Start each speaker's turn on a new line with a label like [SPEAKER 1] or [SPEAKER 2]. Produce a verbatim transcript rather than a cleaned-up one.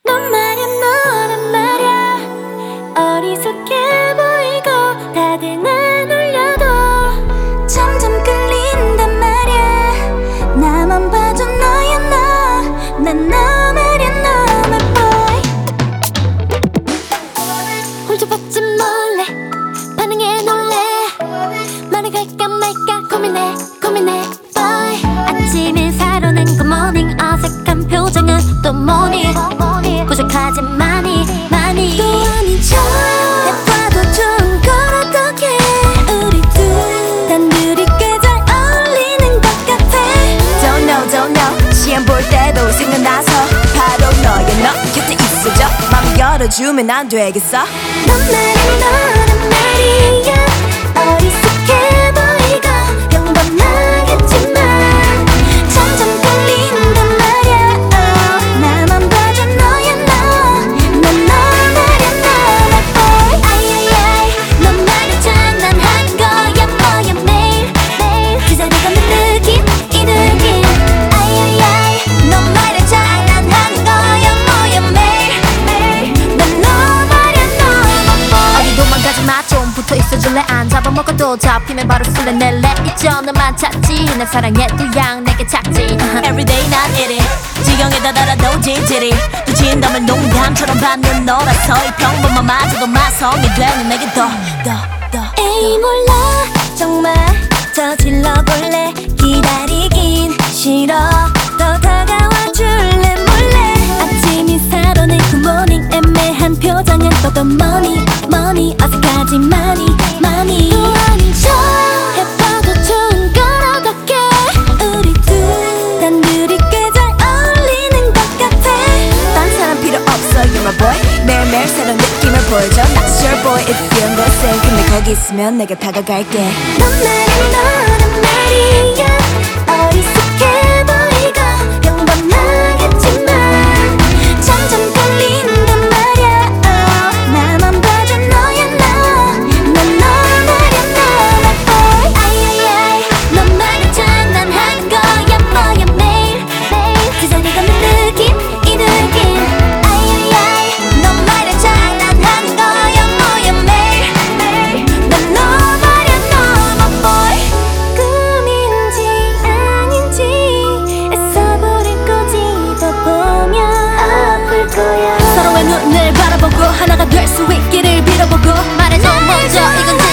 [SPEAKER 1] 넌 말야 너란 말야 어리숙해 보이고 다들 날 놀려도 점점 끌린단 말야 나만 봐줘 너야 너 난 너 말야 너만 boy 홀쭉받지 몰래 반응에 놀래 말을 갈까 말까 고민해 고민해 boy 아침 인사로는 good morning 어색한 표정은 또 뭐니 부족하지 많이 많이 또 아닌 척 해봐도 좋은 걸 어떡해 우리 둘 단둘이 꽤 잘 어울리는 것 같아
[SPEAKER 2] Don't know don't know 시험 볼 때도 생각나서 바로 너의 너 곁에 있어줘 맘 열어주면 안 되겠어
[SPEAKER 1] 넌 말야 너란 말이야 어리숙해 보이고 평범하겠지만 점점 끌린단 말야 oh, 나만 봐줘 너야 너 난 너 말야 너만 boy 아이아이아이 넌 말야 장난한 거야 뭐야 매일 매일 그 자리 가는 느낌 이 느낌 아이아이아이 넌 말야 장난한 거야 뭐야 매일 매일 난 너 말야 너만 boy
[SPEAKER 3] 어디 도망가지 마 좀 붙어 있어줄래 안 잡아먹어도 잡히면 바로 술래 낼래 있죠 너만 찾지 내 사랑의 또양 내게 찾지 uh-huh.
[SPEAKER 2] Everyday 난 이래 지경에 다다라도 질질이 또 진담을 농담처럼 받는 너라서 이 평범함마저도 마성이 되는 내게 더 더 더
[SPEAKER 1] 에이 몰라 정말 저질러 볼래 기다리긴 싫어 더 다가와 줄래 몰래 아침 인사로는 굿모닝 애매한 표정은 또 또 뭐니 뭐니 어색하지 많이 많이 또 아닌 척 해봐도 좋은 걸 어떡해 우리 둘 단둘이 꽤 잘 어울리는 것 같아
[SPEAKER 2] 딴 사람 필요 없어 You're my boy 매일매일 새로운 느낌을 보여줘 Not sure boy if you're on the same 근데 거기 있으면 내가 다가갈게
[SPEAKER 1] 넌 말야 너란 말이야 어리숙해 보이고 평범하겠지만 점점 끌린단 말야 oh, 나만 봐줘 너야 너 난 너 말야 너만 boy 아이아이아이 넌 말야 장난한 거야 뭐야 매일 매일 그 자리 가는 느낌 이 느낌 아이아이아이 넌 말야 장난한 거야 뭐야 매일 매일 난 너 말야 너만 boy 꿈인지 아닌지 애써 부릴 꼬집어보면 아플 거야
[SPEAKER 2] 서로의 눈을 바라보고 하나가 될 수 있기를 빌어보고
[SPEAKER 3] 말해줘 먼저 이건